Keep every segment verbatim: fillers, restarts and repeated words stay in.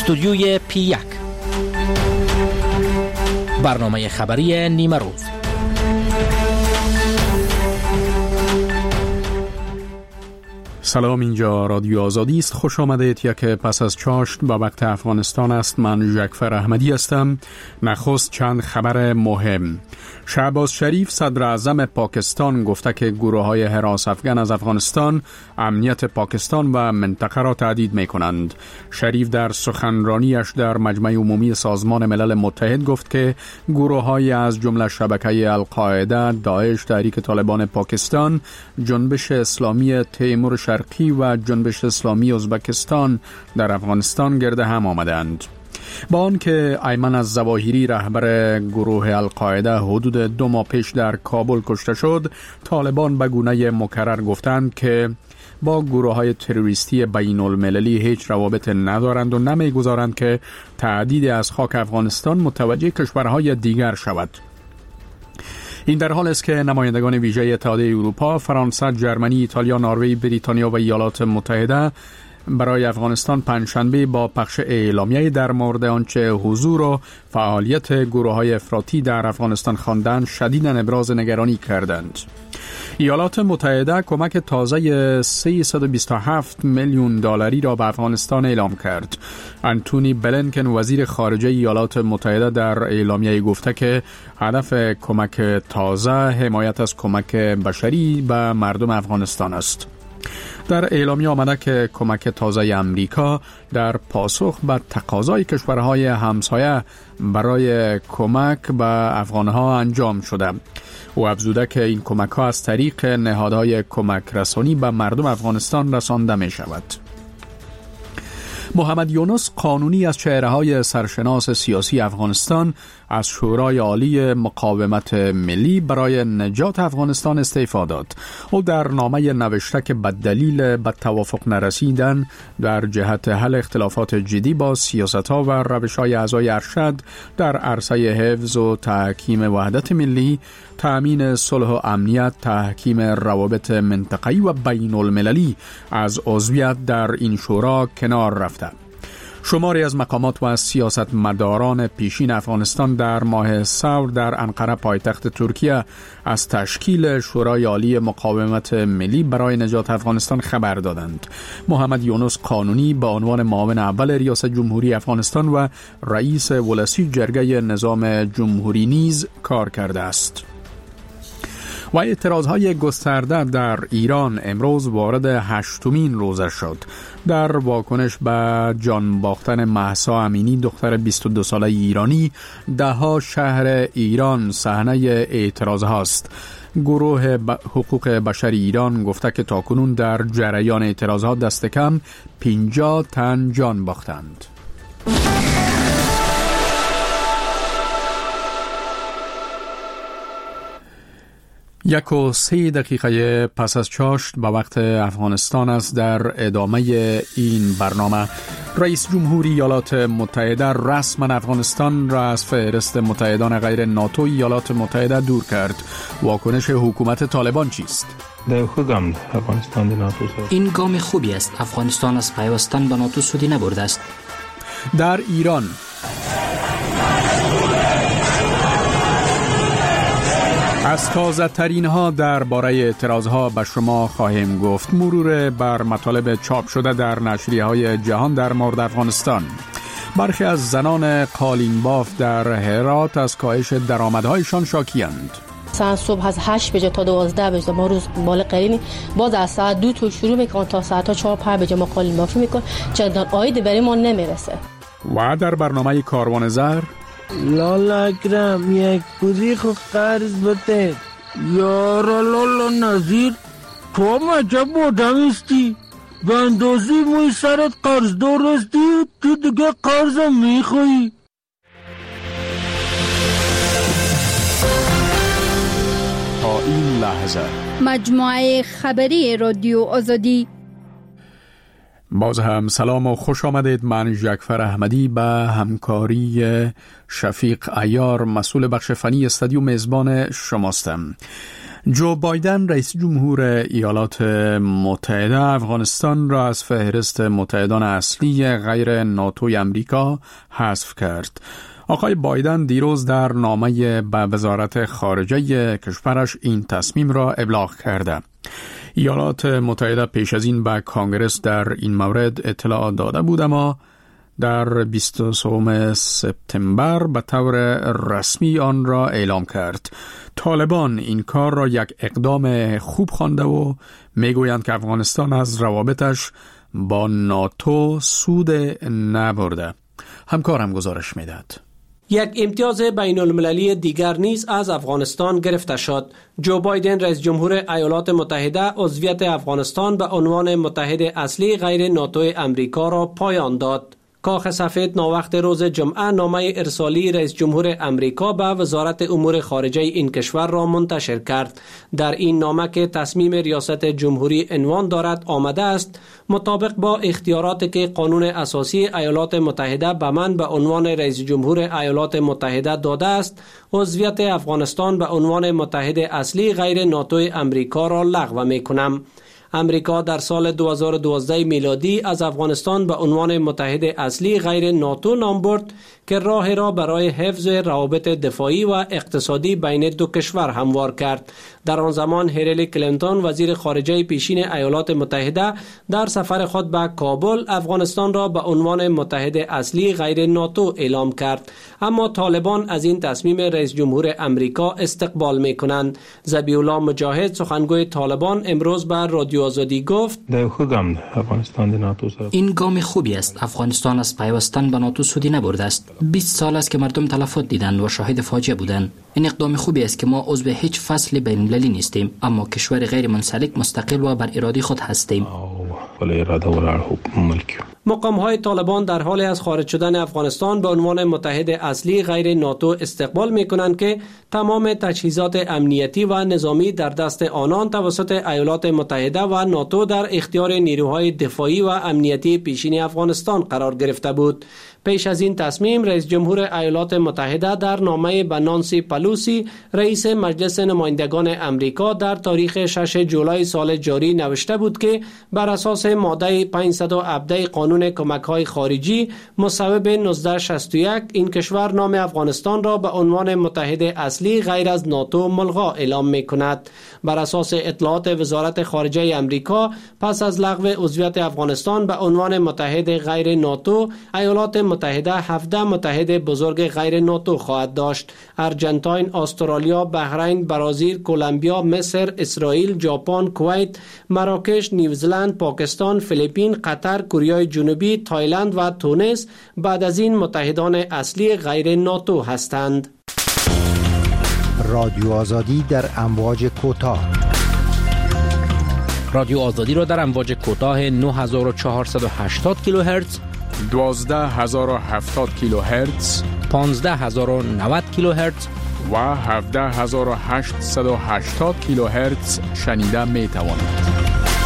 استودیوی پی یک، برنامه خبری نیمه روز. سلام، اینجا رادیو آزادی است. خوش آمدید. یک پس از چاشت با وقت افغانستان است. من جعفر احمدی هستم. نخست چند خبر مهم. شهباز شریف صدر اعظم پاکستان گفته که گروه‌های حراس افغان از افغانستان امنیت پاکستان و منطقه را تهدید می‌کنند. شریف در سخنرانیش در مجمع عمومی سازمان ملل متحد گفت که گروه‌های از جمله شبکه القاعده، داعش، تحریک طالبان پاکستان، جنبش اسلامی تیمور شرقی و جنبش اسلامی ازبکستان در افغانستان گرد هم آمدند. با آنکه ایمن الظواهری رهبر گروه القاعده حدود دو ماه پیش در کابل کشته شد، طالبان به گونه مکرر گفتند که با گروه‌های تروریستی بین المللی هیچ روابط ندارند و نمی‌گذارند که تهدید از خاک افغانستان متوجه کشورهای دیگر شود. این در حال است که نمایندگان ویژه اتحادیه اروپا، فرانسه، جرمنی، ایتالیا، نروژ، بریتانیا و ایالات متحده برای افغانستان پنجشنبه با پخش اعلامیه در مورد آنچه حضور و فعالیت گروه‌های افراطی در افغانستان خواندند شدیداً ابراز نگرانی کردند. ایالات متحده کمک تازه سیصد و بیست و هفت میلیون دلاری را به افغانستان اعلام کرد. انتونی بلینکن وزیر خارجه ایالات متحده در اعلامیه گفته که هدف کمک تازه حمایت از کمک بشری به مردم افغانستان است. در اعلامیه آمده که کمک تازه امریکا در پاسخ به تقاضای کشورهای همسایه برای کمک به افغانها انجام شده. او افزوده که این کمک ها از طریق نهادهای کمک رسانی به مردم افغانستان رسانده می شود. محمد یونس قانونی از چهره‌های سرشناس سیاسی افغانستان از شورای عالی مقاومت ملی برای نجات افغانستان استعفا داد. او در نامه نوشته که به دلیل به توافق نرسیدن در جهت حل اختلافات جدی با سیاست‌ها و روش‌های اعضای ارشد در عرصه حفظ و تحکیم وحدت ملی، تأمین صلح و امنیت، تحکیم روابط منطقه‌ای و بین المللی از عضویت در این شورا کنار رفته. شماری از مقامات و سیاستمداران پیشین افغانستان در ماه ثور در انقره پایتخت ترکیه از تشکیل شورای عالی مقاومت ملی برای نجات افغانستان خبر دادند. محمد یونس قانونی به عنوان معاون اول ریاست جمهوری افغانستان و رئیس ولسی جرگه نظام جمهوری نیز کار کرده است. و اعتراضهای گسترده در ایران امروز وارد هشتمین روزه شد. در واکنش به جان باختن مهسا امینی، دختر بیست و دو ساله ایرانی، دهها شهر ایران صحنه اعتراض هاست. گروه حقوق بشر ایران گفته که تاکنون در جریان اعتراضات دست کم پنجاه تن جان باختند. یک و سه دقیقه پس از چاشت به وقت افغانستان است. در ادامه این برنامه رئیس جمهوری ایالات متحده رسما افغانستان را از فهرست متحدان غیر ناتو ایالات متحده دور کرد. واکنش حکومت طالبان چیست؟ این گام خوبی است. افغانستان از پیوستن به ناتو سودی نبرده است. در ایران از تازه ترین ها در باره اعتراض ها به شما خواهیم گفت. مرور بر مطالب چاپ شده در نشریه های جهان در مورد افغانستان. برخی از زنان قالینباف در هرات از کاهش درآمدهایشان شاکی‌اند. ساعت صبح از هشت بجه تا دوازده بجه ما روز بالا قرینی، باز از ساعت دو تا شروع میکنن تا ساعت چهار پنج بجه ما قالینبافی میکنن. چندان عاید برای ما نمیرسه. و در برنامه کاروان زر لالا اکرم یک بودی خود قرض بده. یارا لالا نظیر تو مجب بودم استی به اندازی موی سرت قرض دارستی تو دیگه قرضم میخوایی. تا این لحظه مجموعه خبری رادیو آزادی. باز هم سلام و خوش آمدید. من جعفر احمدی به همکاری شفیق عیار مسئول بخش فنی استودیو میزبان شماستم. جو بایدن رئیس جمهور ایالات متحده افغانستان را از فهرست متحدان اصلی غیر ناتوی امریکا حذف کرد. آقای بایدن دیروز در نامه به وزارت خارجه کشورش این تصمیم را ابلاغ کرده. ایالات متحده پیش از این به کانگرس در این مورد اطلاع داده بود، اما در بیست و سوم سپتامبر به طور رسمی آن را اعلام کرد. طالبان این کار را یک اقدام خوب خوانده و میگویند که افغانستان از روابطش با ناتو سود نبرده. همکارم گزارش میدهد. یک امتیاز بین المللی دیگر نیز از افغانستان گرفته شد. جو بایدن رئیس جمهور ایالات متحده عضویت افغانستان به عنوان متحد اصلی غیر ناتوی امریکا را پایان داد. کاخ سفید ناوقت روز جمعه نامه ارسالی رئیس جمهور امریکا به وزارت امور خارجه این کشور را منتشر کرد. در این نامه که تصمیم ریاست جمهوری عنوان دارد آمده است: مطابق با اختیاراتی که قانون اساسی ایالات متحده به من به عنوان رئیس جمهور ایالات متحده داده است، عضویت افغانستان به عنوان متحد اصلی غیر ناتوی امریکا را لغو می کنم. امریکا در سال دو هزار و دوازده میلادی از افغانستان به عنوان متحد اصلی غیر ناتو نام برد که راه را برای حفظ روابط دفاعی و اقتصادی بین دو کشور هموار کرد. در آن زمان هیلاری کلینتون وزیر خارجه پیشین ایالات متحده در سفر خود به کابل افغانستان را به عنوان متحد اصلی غیر ناتو اعلام کرد، اما طالبان از این تصمیم رئیس جمهور امریکا استقبال می کنند. ذبیح الله مجاهد سخنگوی طالبان امروز به رادیو آزادی گفت: این گام خوبی است. افغانستان از پیوستن به ناتو سودی نبرده است. بیست سال است که مردم تلفات دیدند و شاهد فاجعه بودند. این اقدام خوبی است که ما عضو هیچ فصل بین المللی نیستیم، اما کشور غیر منسلک مستقل و بر اراده خود هستیم. مقام های طالبان در حال از خارج شدن افغانستان به عنوان متحد اصلی غیر ناتو استقبال می کنند که تمام تجهیزات امنیتی و نظامی در دست آنان توسط ایالات متحده و ناتو در اختیار نیروهای دفاعی و امنیتی پیشین افغانستان قرار گرفته بود. پیش از این تصمیم رئیس جمهور ایالات متحده در نامه به نانسی پلوسی رئیس مجلس نمایندگان امریکا در تاریخ شش جولای سال جاری نوشته بود که بر اساس ماده پانصد و هفده قانون کمک‌های خارجی مصوب نوزده شصت و یک این کشور نام افغانستان را به عنوان متحد اصلی غیر از ناتو ملغا اعلام می‌کند. بر اساس اطلاعات وزارت خارجه امریکا پس از لغو عضویت افغانستان به عنوان متحد غیر ناتو، ایالات متحده هفده متحد بزرگ غیر ناتو خواهد داشت: ارجنتاین، استرالیا، بحرین، برزیل، کلمبیا، مصر، اسرائیل، ژاپن، کویت، مراکش، نیوزلند، پاکستان، فیلیپین، قطر، کره جنوبی، تایلند و تونس بعد از این متحدان اصلی غیر ناتو هستند. رادیو آزادی در امواج کوتاه. رادیو آزادی را در امواج کوتاه نه هزار و چهارصد و هشتاد کیلوهرتز، دوازده هزار و هفتاد کیلوهرتز، پانزده هزار و نود کیلوهرتز و هفده هزار و هشتصد و هشتاد کیلوهرتز شنیده می توانید.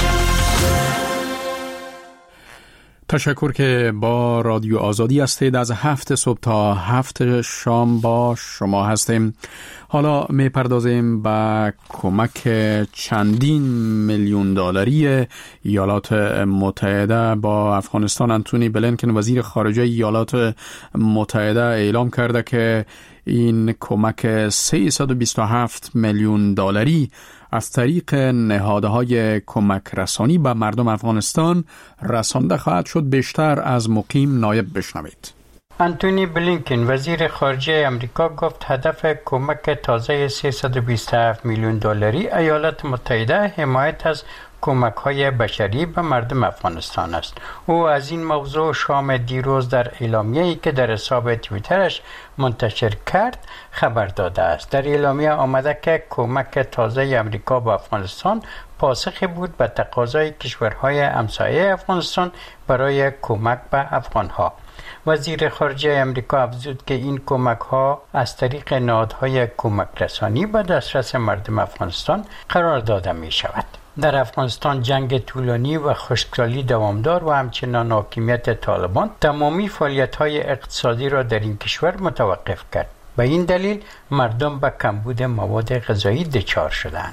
تشکر که با رادیو آزادی هستید. از هفت صبح تا هفت شام با شما هستیم. حالا می پردازیم به کمک چندین میلیون دلاری ایالات متحده با افغانستان. انتونی بلینکن وزیر خارجه ایالات متحده اعلام کرده که این کمک سیصد و بیست و هفت میلیون دلاری از طریق نهادهای کمک رسانی به مردم افغانستان رسانده خواهد شد. بیشتر از مقیم نایب بشنوید. انتونی بلینکن وزیر خارجه امریکا گفت هدف کمک تازه سیصد و بیست و هفت میلیون دلاری ایالات متحده حمایت از کمک‌های بشری به مردم افغانستان است. او از این موضوع شام دیروز در اعلامیه‌ای که در حساب توییترش منتشر کرد خبر داده است. در اعلامیه آمده که کمک تازه امریکا به افغانستان پاسخی بود به تقاضای کشورهای همسایه افغانستان برای کمک به افغانها. وزیر خارجه امریکا افزود که این کمک‌ها از طریق نهادهای کمک رسانی به دسترس مردم افغانستان قرار داده می‌شود. در افغانستان جنگ طولانی و خشکسالی دوامدار و همچنان حاکمیت طالبان تمامی فعالیت‌های اقتصادی را در این کشور متوقف کرد. به این دلیل مردم به کمبود مواد غذایی دچار شدند.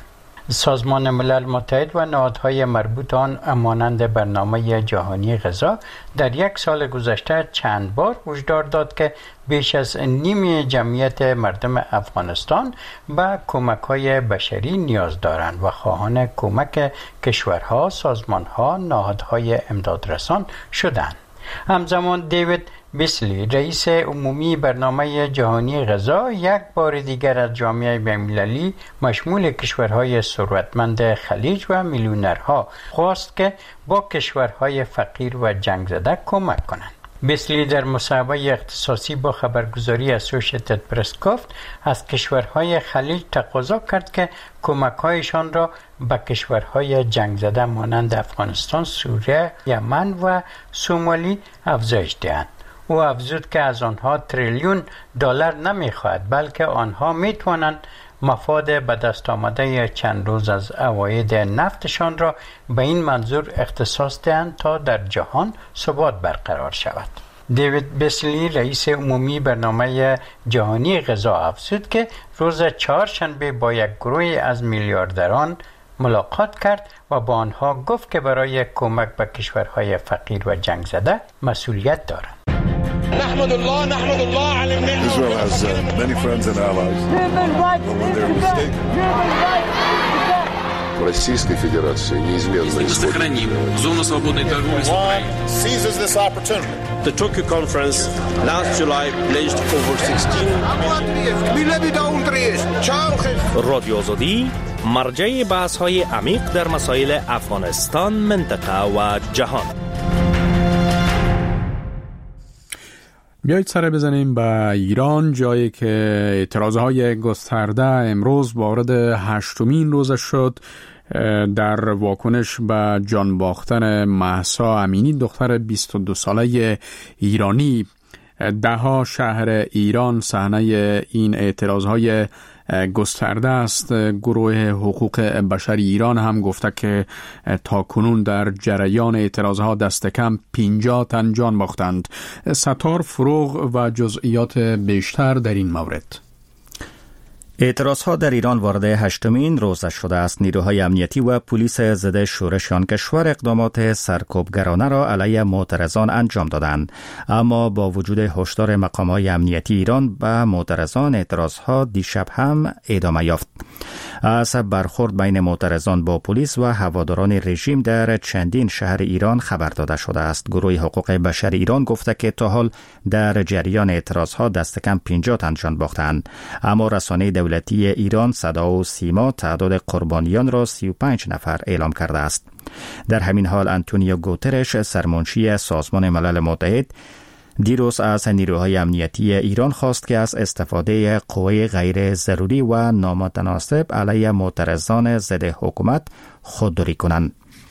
سازمان ملل متحد و نهادهای مربوط آن مانند برنامه جهانی غذا در یک سال گذشته چند بار هشدار داد که بیش از نیم جمعیت مردم افغانستان به کمک‌های بشری نیاز دارند و خواهان کمک کشورها، سازمان‌ها، نهادهای امدادرسان شدند. همزمان دیوید بیسلی رئیس عمومی برنامه جهانی غذا یک بار دیگر از جامعه بین‌المللی مشمول کشورهای ثروتمند خلیج و میلیونرها خواست که با کشورهای فقیر و جنگ زده کمک کنند. بیسلی در مصاحبه اختصاصی با خبرگزاری اسوسییتد پرس گفت از کشورهای خلیج تقاضا کرد که کمک‌هایشان را به کشورهای جنگ زده مانند افغانستان، سوریه، یمن و سومالی افزایش دهند. او افزود که از آنها تریلیون دلار نمی‌خواهد، بلکه آنها می‌توانند مفاد به دست آمده چند روز از عواید نفتشان را به این منظور اختصاص دهند تا در جهان ثبات برقرار شود. دیوید بیسلی رئیس عمومی برنامه جهانی غذا افزود که روز چهارشنبه با یک گروه از میلیاردران ملاقات کرد و با آنها گفت که برای کمک به کشورهای فقیر و جنگ زده مسئولیت دارند. نحمد الله نحمد الله على النعمة. Israel has uh, many friends and allies. But when they're mistaken. Российской Федерации неизменно сохраним зону свободной торговли с Украиной. Seizes this opportunity. The Tokyo conference last July pledged over sixteen رادیو آزادی مرجع بحث‌های عمیق در مسائل افغانستان، منطقه و جهان. بیایید سر بزنیم به ایران، جایی که اعتراضهای گسترده امروز وارد هشتمین روزش شد در واکنش به جان باختن مهسا امینی، دختر بیست و دو ساله ایرانی. دهها شهر ایران صحنه این اعتراضهای گسترده است. گروه حقوق بشر ایران هم گفته که تا کنون در جریان اعتراضها دست کم پنجاه تن جان باختند. ستار فروغ و جزئیات بیشتر در این مورد. اعتراضها در ایران وارد هشتمین روز شده است. نیروهای امنیتی و پلیس ضد شورش آن کشور اقدامات سرکوبگرانه را علیه معترضان انجام دادند، اما با وجود هشدار مقام‌های امنیتی ایران به معترضان اعتراضها دیشب هم ادامه یافت. از برخورد بین معترضان با پلیس و هواداران رژیم در چندین شهر ایران خبر داده شده است. گروه حقوق بشر ایران گفته که تا حال در جریان اعتراضها دست کم پنجاه تن جان باختند، اما رسانه دولتی ایران صدا و سیما تعداد قربانیان را سی و پنج نفر اعلام کرده است. در همین حال آنتونیو گوترش، سرمنشی سازمان ملل متحد، دیروز از نیروهای امنیتی ایران خواست که از استفاده قوه غیر ضروری و نامتناسب علیه معترضان ضد حکومت خودداری کنند.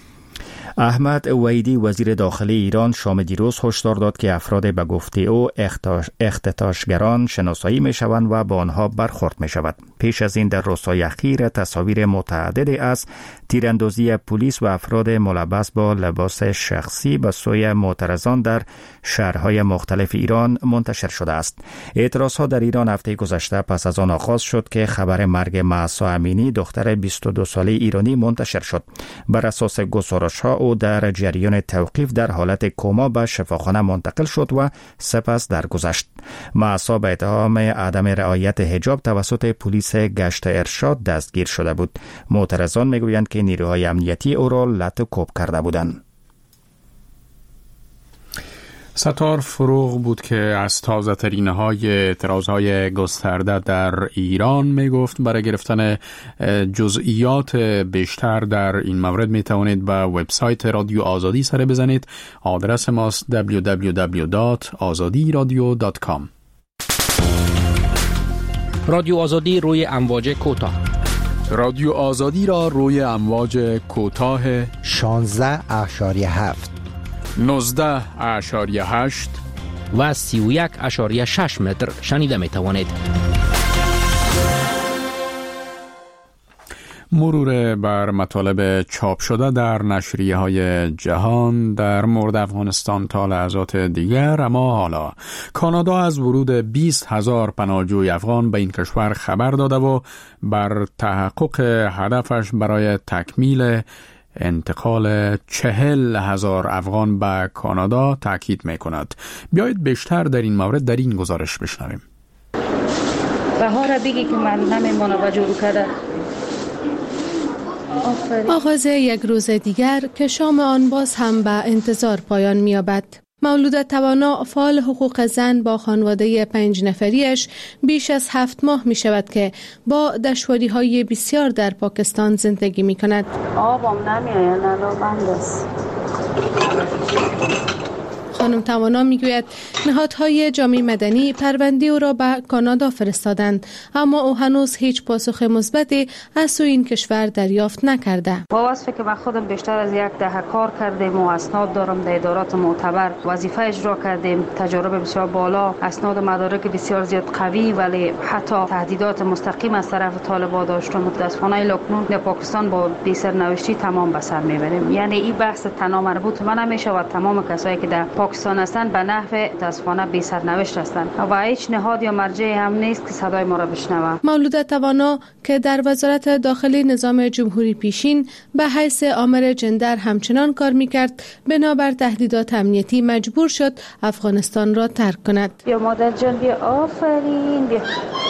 احمد وحیدی وزیر داخلی ایران شام دیروز هشدار داد که افراد به گفته او اختطافگران شناسایی می شوند و با آنها برخورد می شود. پیش از این در روزهای اخیر تصاویر متعددی از تیراندازی پلیس و افراد ملبس با لباس شخصی به سوی معترضان در شهرهای مختلف ایران منتشر شده است. اعتراضها در ایران هفته گذشته پس از آن آغاز شد که خبر مرگ مهسا امینی، دختر بیست و دو ساله ایرانی منتشر شد. بر اساس گزارش‌ها او در جریان توقیف در حالت کما به شفاخانه منتقل شد و سپس درگذشت. مهسا به اتهام عدم رعایت حجاب توسط پلیس گشت ارشاد دستگیر شده بود. معترضان میگویند که نیروهای امنیتی او را لط و کوب کرده بودند. ستار فروغ بود که از تازه ترین های اعتراض های گسترده در ایران می گفت. برای گرفتن جزئیات بیشتر در این مورد می توانید به وبسایت رادیو آزادی سر بزنید. آدرس ماست دبلیو دبلیو دبلیو دات آزادی رادیو دات کام. رادیو آزادی روی امواج کوتاه. رادیو آزادی را روی امواج کوتاه شانزده اشاریه هفت، نوزده اشاریه هشت و سی و یک اشاریه شش متر شنیده می توانید. مرور بر مطالب چاپ شده در نشریه های جهان در مورد افغانستان تا لحظات دیگر. اما حالا کانادا از ورود بیست هزار پناهجوی افغان به این کشور خبر داده و بر تحقق هدفش برای تکمیل انتقال چهل هزار افغان به کانادا تاکید می کند. بیایید بیشتر در این مورد در این گزارش بشنویم. بهار بگی که من نمیمونه با جورو کرده. آغاز یک روز دیگر که شام آن باز هم به انتظار پایان می‌یابد. مولوده توانا فعال حقوق زن با خانواده پنج نفریش بیش از هفت ماه می شود که با دشواری های بسیار در پاکستان زندگی می کند. آبم نمی‌آید، نلو بند است. خانم توانا میگوید نهادهای جامعه مدنی پرونده او را به کانادا فرستادند، اما او هنوز هیچ پاسخ مثبتی از سوی این کشور دریافت نکرده. با وصفی که با خودم بیشتر از یک دهه کار کردیم و اسناد دارم در ادارات معتبر وظیفه اجرا کردیم، تجربه بسیار بالا، اسناد و مدارک بسیار زیاد قوی، ولی حتی تهدیدات مستقیم از طرف طالبان داشتم. متاسفانه لکنون در پاکستان با بی سرنوشتی تمام به سر میبریم. یعنی این بحث تنها مربوط به من نمیشه و تمام کسایی که در پاکستان هستند به نحو متاسفانه بی سرنوشت هستند و هیچ نهاد یا مرجعی هم نیست که صدای ما را بشنوه. مولوده توانا که در وزارت داخلی نظام جمهوری پیشین به حیث آمر جندر همچنان کار میکرد، بنابر تهدیدات امنیتی مجبور شد افغانستان را ترک کند. بیا مادر جان، بیا، آفرین، بیا.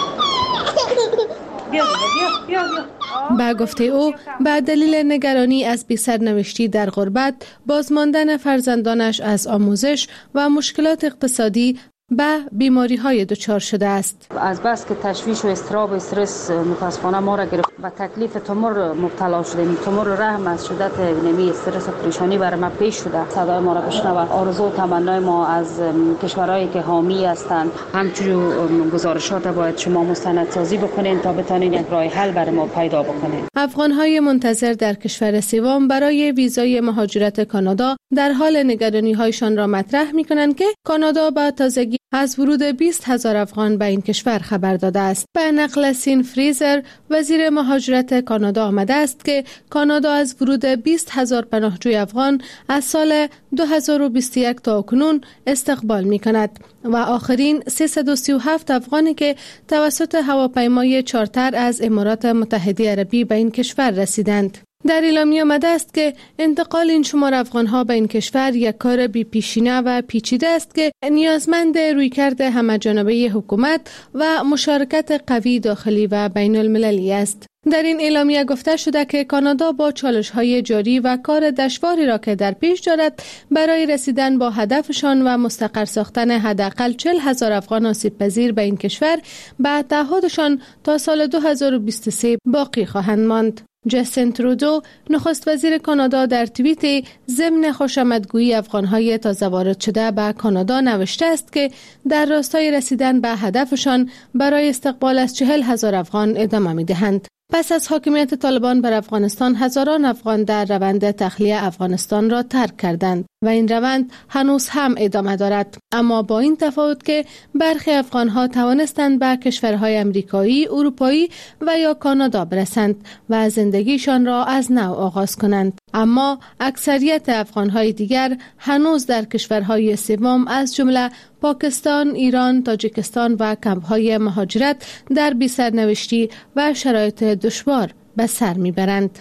بیا بیا بیا بیا. به گفته او به دلیل نگرانی از بی سرنوشتی در غربت، بازماندن فرزندانش از آموزش و مشکلات اقتصادی به بیماری های دچار شده است. از بس که تشویش و اضطراب و استرس متاسفانه ما را گرفت و تکلیف تومور مبتلا شدیم. تومور رحم از شدت نمی استرس و پریشانی برای ما پیش شده. صدای ما را بشنوه. آرزو و تمنای ما از کشورهایی که حامی هستند، همچنین گزارشات باید شما مستندسازی بکنین تا بتانین یک راه حل برای ما پیدا بکنین. افغان‌های منتظر در کشور سوم برای ویزای مهاجرت کانادا در حال نگرانی‌هایشان را مطرح می‌کنند که کانادا با تازگی از ورود بیست هزار افغان به این کشور خبر داده است. به نقل سین فریزر، وزیر مهاجرت کانادا آمده است که کانادا از ورود بیست هزار پناهجوی افغان از سال دو هزار و بیست و یک تا اکنون استقبال می کند و آخرین سیصد و سی و هفت افغانی که توسط هواپیمای چارتر از امارات متحده عربی به این کشور رسیدند. در اعلامیه آمده است که انتقال این شمار افغانها به این کشور یک کار بی پیشینه و پیچیده است که نیازمند رویکرد همه‌جانبه حکومت و مشارکت قوی داخلی و بین المللی است. در این اعلامیه گفته شده که کانادا با چالش‌های جاری و کار دشواری را که در پیش دارد برای رسیدن با هدفشان و مستقر ساختن حداقل چهل هزار افغان آسیب پذیر به این کشور به تعهدشان تا سال دو هزار و بیست و سه باقی خواهند ماند. جستین ترودو، نخست وزیر کانادا، در توییت ضمن خوشامدگویی افغان‌های تازه وارد شده به کانادا نوشته است که در راستای رسیدن به هدفشان برای استقبال از چهل هزار افغان ادامه می‌دهند. پس از حاکمیت طالبان بر افغانستان، هزاران افغان در روند تخلیه افغانستان را ترک کردند و این روند هنوز هم ادامه دارد، اما با این تفاوت که برخی افغانها توانستند به کشورهای امریکایی، اروپایی و یا کانادا برسند و زندگیشان را از نو آغاز کنند. اما اکثریت افغانهای دیگر هنوز در کشورهای سوم از جمله پاکستان، ایران، تاجیکستان و کمپ‌های مهاجرت در بی‌سرنوشتی و شرایط دشوار به سر میبرند.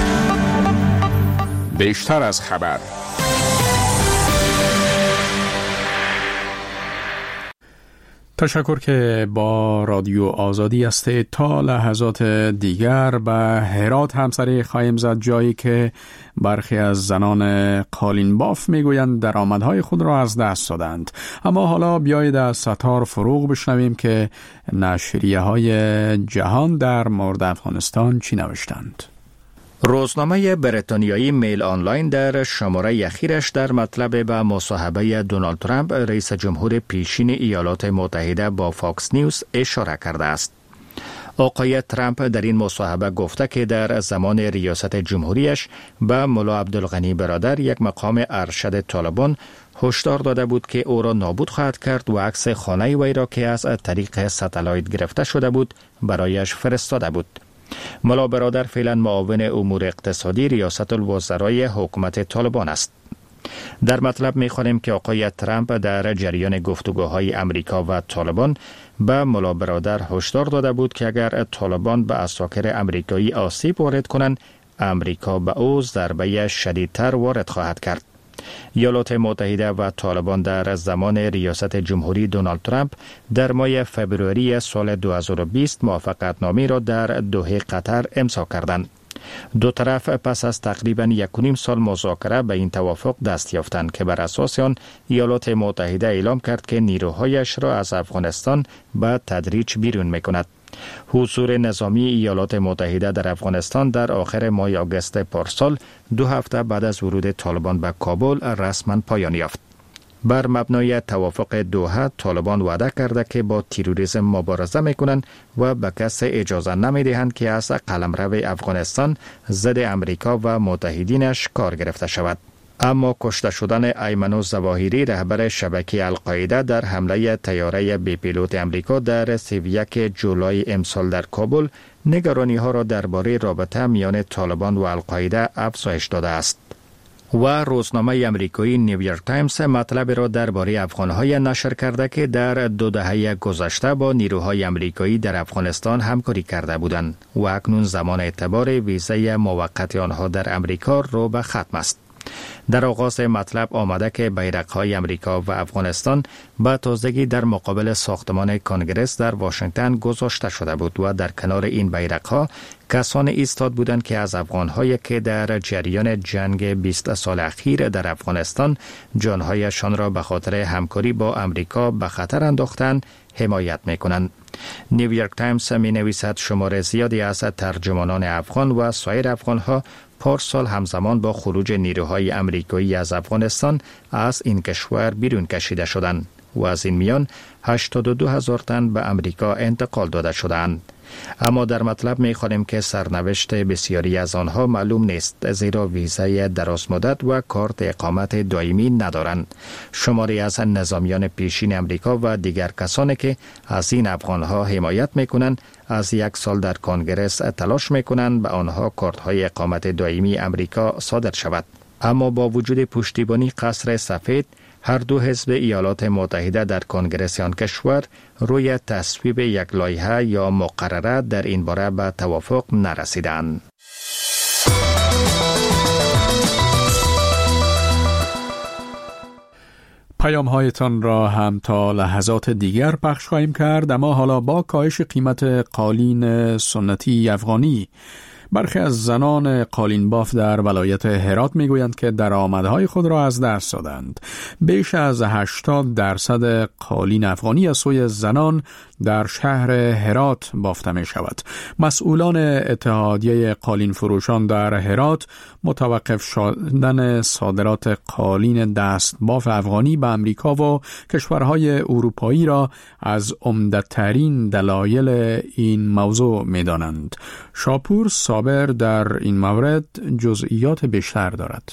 بیشتر از خبر. تشکر که با رادیو آزادی هستید. تا لحظات دیگر به هرات همسری خواهیم زد، جایی که برخی از زنان قالین باف میگویند درآمدهای خود را از دست دادند. اما حالا بیایید از ستار فروغ بشنویم که نشریه های جهان در مورد افغانستان چی نوشتند. روزنامه بریتانیایی میل آنلاین در شماره اخیرش در مطلب به مصاحبه دونالد ترامپ رئیس جمهور پیشین ایالات متحده با فاکس نیوز اشاره کرده است. آقای ترامپ در این مصاحبه گفته که در زمان ریاست جمهوریش به ملا عبدالغنی برادر، یک مقام ارشد طالبان، هشدار داده بود که او را نابود خواهد کرد و عکس خانه وی را که از طریق ستلایت گرفته شده بود برایش فرستاده بود. ملا برادر فعلا معاون امور اقتصادی ریاست الوزرای حکومت طالبان است. در مطلب می‌خوانیم که آقای ترامپ در جریان گفتگوهای امریکا و طالبان به ملا برادر هشدار داده بود که اگر طالبان به عساکر امریکایی آسیب وارد کنند، امریکا به او ضربه شدیدتر وارد خواهد کرد. ایالات متحده و طالبان در زمان ریاست جمهوری دونالد ترامپ در ماه فوریه سال دو هزار و بیست موافقتنامه را در دوحه قطر امضا کردند. دو طرف پس از تقریباً یک و نیم سال مذاکره به این توافق دست یافتند که بر اساس آن ایالات متحده اعلام کرد که نیروهایش را از افغانستان به تدریج بیرون می‌کند. حضور نظامی ایالات متحده در افغانستان در آخر ماه آگوست پارسال دو هفته بعد از ورود طالبان به کابل رسما پایان یافت. بر مبنای توافق دوحه طالبان وعده کرده که با تروریسم مبارزه میکنند و به کس اجازه نمیدهند که از قلمرو افغانستان ضد امریکا و متحدینش کار گرفته شود. اما کشته شدن ایمن الظواهری رهبر شبکه القاعده در حمله طیاره بی پیلوت امریکا در سی و یک جولای امسال در کابل نگرانی ها را درباره رابطه میان طالبان و القاعده افزایش داده است. و روزنامه امریکایی نیویورک تایمز مطلب را درباره افغان‌های نشر کرده که در دو دهه گذشته با نیروهای امریکایی در افغانستان همکاری کرده بودند و اکنون زمان اعتبار ویزای موقت آنها در امریکا رو به ختم است. در آغاز مطلب آمده که بیرق‌های امریکا و افغانستان به تازگی در مقابل ساختمان کنگرس در واشنگتن گذاشته شده بود و در کنار این بیرق‌ها کسان ایستاد بودند که از افغان‌هایی که در جریان جنگ بیست سال اخیر در افغانستان جان‌هایشان را به خاطر همکاری با امریکا به خطر انداختند حمایت می‌کنند. نیویورک تایمز می‌نویسد شمار زیادی از ترجمانان افغان و سایر افغان‌ها پارسال همزمان با خروج نیروهای امریکایی از افغانستان از این کشور بیرون کشیده شدند و از این میان هشتاد و دو هزار تن به امریکا انتقال داده شدند. اما در مطلب می‌خوانیم که سرنوشت بسیاری از آنها معلوم نیست، زیرا ویزای درازمدت و کارت اقامت دائمی ندارند. شماری از نظامیان پیشین امریکا و دیگر کسانی که از این افغانها حمایت می‌کنند از یک سال در کنگرس تلاش می‌کنند به آنها کارت‌های اقامت دائمی امریکا صادر شود. اما با وجود پشتیبانی قصر سفید، هر دو حزب ایالات متحده در کنگرس آن کشور روی تصویب یک لایحه یا مقرره در این باره به توافق نرسیدند. پیام هایتان را هم تا لحظات دیگر پخش خواهیم کرد، اما حالا با کاهش قیمت قالین سنتی افغانی برخی از زنان قالین باف در ولایت هرات میگویند که درآمدهای خود را از دست دادند. بیش از هشتاد درصد قالین افغانی از سوی زنان در شهر هرات بافته می شود. مسئولان اتحادیه قالین فروشان در هرات متوقف شدن صادرات قالین دست باف افغانی به امریکا و کشورهای اروپایی را از عمده‌ترین دلایل این موضوع می دانند. شاپور صابر در این مورد جزئیات بیشتر دارد.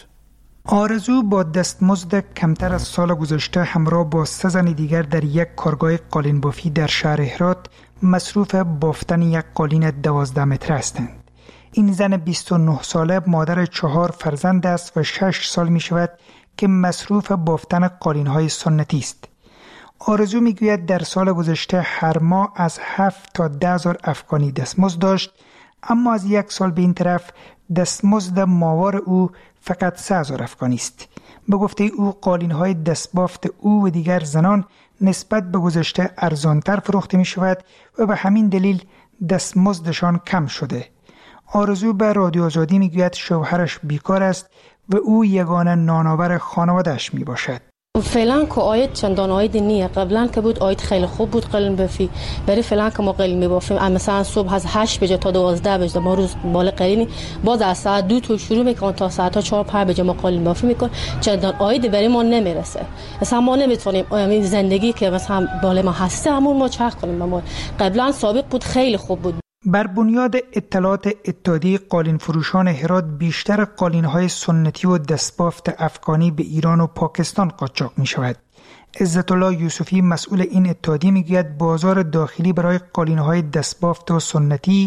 آرزو با دستمزد کمتر از سال گذشته همراه با سه زن دیگر در یک کارگاه قالین بافی در شهر هرات مصروف بافتن یک قالین دوازده متر هستند. این زن بیست و نه ساله مادر چهار فرزند است و شش سال می شود که مصروف بافتن قالین های سنتی است. آرزو می گوید در سال گذشته هر ماه از هفت تا ده هزار افغانی دستمزد داشت، اما از یک سال به این طرف دستمزد ماهوار او فقط سه هزار افغانی است. به گفته او قالین‌های دستبافت او و دیگر زنان نسبت به گذشته ارزانتر فروخته می شود و به همین دلیل دستمزدشان کم شده. آرزو به رادیو آزادی می گوید شوهرش بیکار است و او یگانه نانآور خانواده‌اش می باشد. فعلا که آید چندان آید نیه. قبلا که بود آید خیلی خوب بود قالین بافی. برای فعلا که ما قالین میبافیم مثلا صبح از هشت بجه تا دوازده بجه ما روز بالا قالینی، باز از ساعت دو تو شروع میکنن تا ساعت چهار پنج بجه ما قالین بافی میکن. چندان آید برای ما نمیرسه. مثلا ما نمیتونیم این زندگی که مثلا بالا ما هسته همون ما چرخ کنیم. ما قبلا سابق بود خیلی خوب بود. بر بنیاد اطلاعات اتحادیه قالین فروشان هرات بیشتر قالین‌های سنتی و دستبافت افغانی به ایران و پاکستان قاچاق می‌شود. عزت الله یوسفی مسئول این اتحادیه میگوید بازار داخلی برای قالین‌های دستبافت و سنتی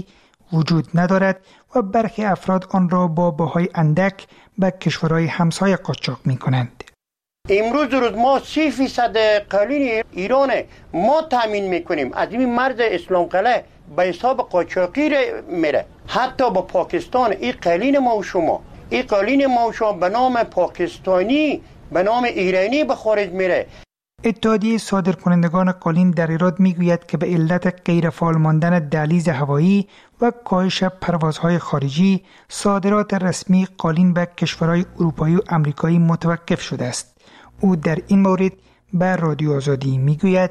وجود ندارد و برخی افراد آن را با بهای اندک به کشورهای همسایه قاچاق می کنند. امروز روز ما سی فیصد قالین ایران ما تامین میکنیم. از این مرز اسلام قلعه به حساب قاچاقی میره. حتی با پاکستان این قالین ما و شما این قالین ما و شما به نام پاکستانی به نام ایرانی به خارج میره. اتحادیه صادرکنندگان قالین در ایراد میگوید که به علت غیر فعال ماندن دهلیز هوایی و کاهش پروازهای خارجی صادرات رسمی قالین به کشورهای اروپایی و آمریکایی متوقف شده است. او در این مورد به رادیو آزادی میگوید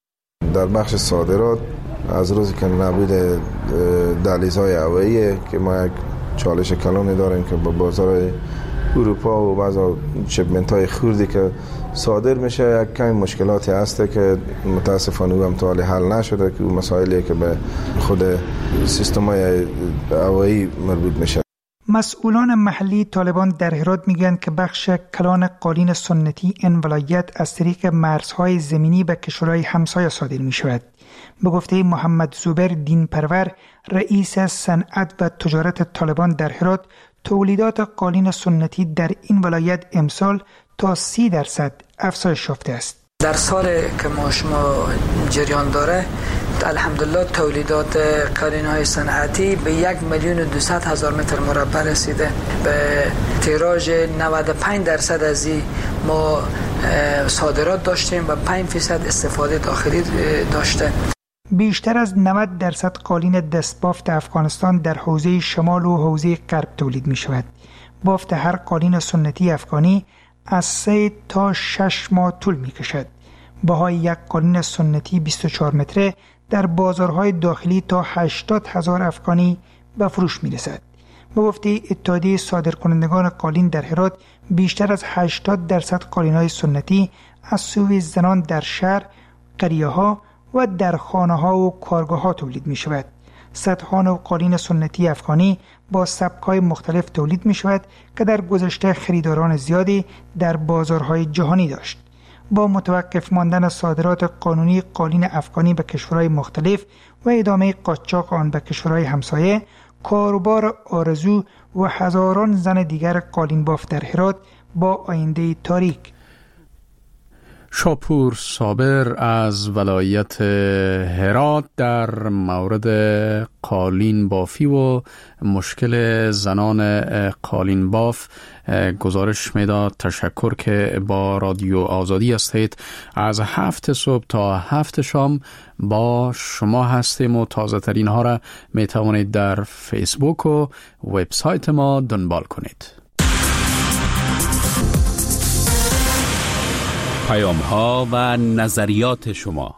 در بخش صادرات از روزی که نبود دهلیزهای هوایی که ما یک چالش کلانی داریم که با بازار اروپا و بعضی شپمنت های خوردی که صادر میشه یک کمی مشکلاتی هسته که متاسفانه او هم تا حال حل نشده که اون مسائلی که به خود سیستم های هوایی مربوط میشه. مسئولان محلی طالبان در هرات میگن که بخش کلان قالین سنتی این ولایت از طریق مرزهای زمینی به کشورهای همسایه صادر می شود. به گفته محمد زبیر دین پرور رئیس صنعت و تجارت طالبان در هرات، تولیدات قالین سنتی در این ولایت امسال تا سی درصد افزایش یافته است. در سال که ما شما جریان داره الحمدلله تولیدات قالین‌های صنعتی به یک میلیون و دویست هزار متر مربع رسیده. به تیراژ نود و پنج درصد از این ما صادرات داشتیم و پنج درصد استفاده داخلی داشته. بیشتر از نود درصد قالین دستبافت افغانستان در حوزه شمال و حوزه غرب تولید می شود. بافت هر قالین سنتی افغانی از سه تا شش ماه طول می کشد. بهای یک قالین سنتی بیست و چهار متره در بازارهای داخلی تا هشتاد هزار افغانی به فروش می رسد. به گفته اتحادیه صادرکنندگان قالین در هرات، بیشتر از هشتاد درصد قالین‌های سنتی از سوی زنان در شهر، قریه‌ها و در خانه‌ها و کارگاه‌ها تولید می شود. صدها نوع قالین سنتی افغانی با سبک‌های مختلف تولید می شود که در گذشته خریداران زیادی در بازارهای جهانی داشت. با متوقف ماندن صادرات قانونی قالین افغانی به کشورهای مختلف و ادامه قاچاق آن به کشورهای همسایه، کاروبار آرزو و هزاران زن دیگر قالین باف در هرات با آینده تاریک. شاپور صابر از ولایت هرات در مورد قالین بافی و مشکل زنان قالین باف گزارش میداد. تشکر که با رادیو آزادی هستید. از هفت صبح تا هفت شام با شما هستیم و تازه ترین ها را می توانید در فیسبوک و وبسایت ما دنبال کنید. پیام ها و نظریات شما.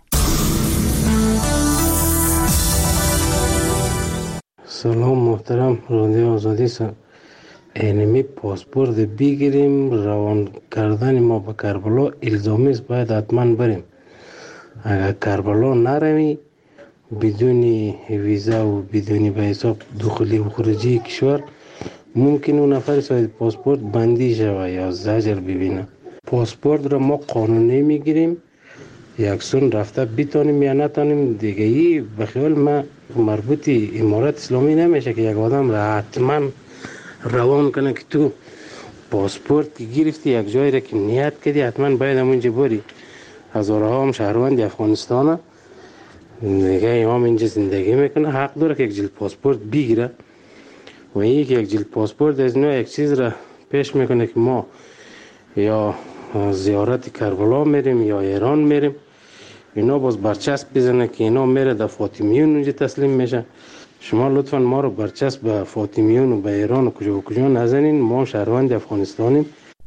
سلام محترم رادیو آزادی. اینمی پاسپورت بگیریم، روان کردن ما به کربلا الزامی است، باید حتما بریم. اگر کربلا نروی بدون ویزا و بدون به حساب دخولی و خروجی کشور ممکن اون نفر صاحب پاسپورت بندی شود یا زجر ببینه. پاسپورت را ما قانونی میگیریم، یکسون رفته بیتانیم یا نتانیم دیگه. ای به خیال ما مربوط امارات اسلامی نمیشه که یک آدم را حتما روان کنه که تو پاسپورت که گرفتی یک جایی را که نیت کردی حتما باید همونجا بری. هزارها هم شهروند افغانستان دیگه امام اینجا زندگی میکنه، حق داره که یک جلد پاسپورت بگیره و این که یک جلد پاسپورت از نوع یک چیز را پیش میکنه که ما یا زیارت کربلا میریم یا ایران میریم، اینا باز برچسب بزنه که اینا میره در فاطمیون اونجا تسلیم میشه. شما لطفا ما رو برچسب به فاطمیون و به ایران و کجا و کجا نزنین، ما شهروند افغانستانیم.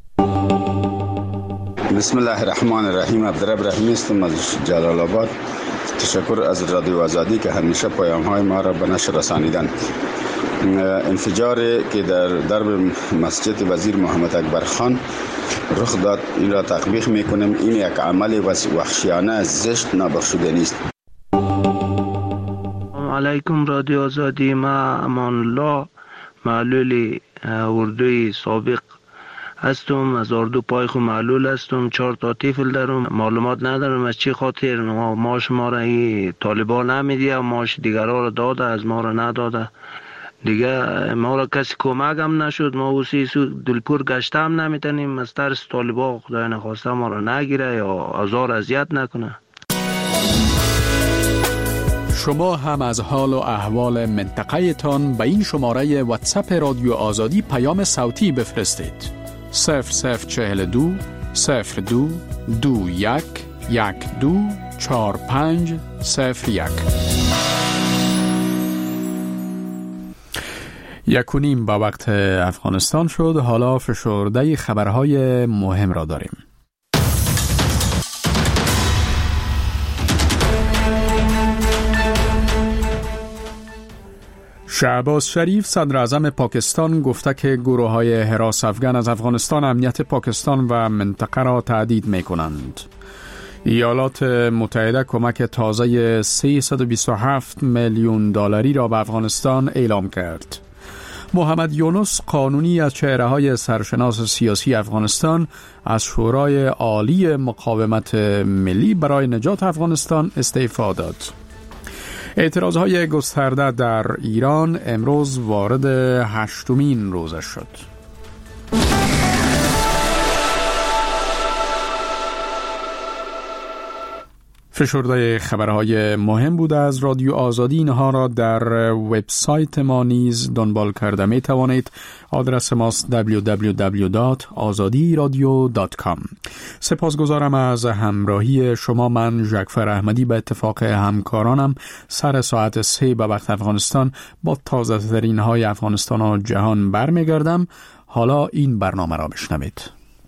بسم الله الرحمن الرحیم. عبدالرب رحیمی هستم از جلال آباد. تشکر از رادیو آزادی که همیشه پیام های ما را به نشر رسانیدن. انفجاری که در درب مسجد وزیر محمد اکبر خان رخ داد این را تطبیق میکنیم. این یک عمل وحشیانه زشت نابخشودنی است. علیکم رادیو آزادی. ما امان الله معلولی اردوی سابق هستم، از اردو پای خو معلول هستم، چهار تا طفل دارم. معلومات ندارم از چی خاطر ماش ما را این طالبان نمیدیه و ماش دیگرها را داده از ما را نداده. دیگه ما را کسی کمک هم نشد. ما اوسی سو دلپور گشتم نمیتونیم از ترس طالبان خدای نخواسته ما را نگیره یا آزار اذیت نکنه. شما هم از حال و احوال منطقه تان به این شماره واتساپ رادیو آزادی پیام صوتی بفرستید. صفر صفر چهل دو صفر دو دو یک یک دو چار پنج صفر یک. یک و نیم با وقت افغانستان شد. حالا فشرده خبرهای مهم را داریم. شهباز شریف صدر اعظم پاکستان گفته که گروه های حراس افغان از افغانستان امنیت پاکستان و منطقه را تهدید می کنند. ایالات متحده کمک تازه سیصد و بیست و هفت میلیون دلاری را به افغانستان اعلام کرد. محمد یونس قانونی از چهره های سرشناس سیاسی افغانستان از شورای عالی مقاومت ملی برای نجات افغانستان استعفا داد. اعتراضهای گسترده در ایران امروز وارد هشتمین روزش شد. فشرده خبرهای مهم بوده از رادیو آزادی. اینها را در وبسایت ما نیز دنبال کرده می توانید. آدرس ماست دبلیو دبلیو دبلیو دات آزادی رادیو دات کام. سپاسگزارم از همراهی شما. من ژکفر احمدی به اتفاق همکارانم سر ساعت سه به وقت افغانستان با تازه ترین های افغانستان و جهان برمیگردم. حالا این برنامه را بشنوید.